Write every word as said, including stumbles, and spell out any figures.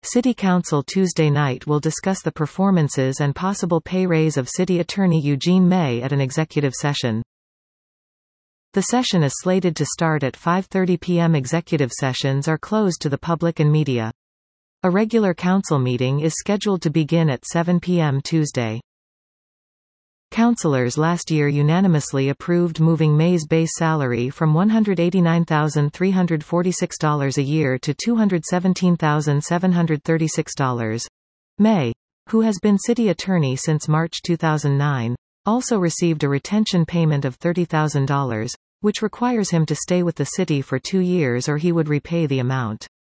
City Council Tuesday night will discuss the performances and possible pay raise of City Attorney Eugene May at an executive session. The session is slated to start at five thirty p m Executive sessions are closed to the public and media. A regular council meeting is scheduled to begin at seven p m Tuesday. Councilors last year unanimously approved moving May's base salary from one hundred eighty-nine thousand three hundred forty-six dollars a year to two hundred seventeen thousand seven hundred thirty-six dollars. May, who has been city attorney since March two thousand nine, also received a retention payment of thirty thousand dollars, which requires him to stay with the city for two years or he would repay the amount.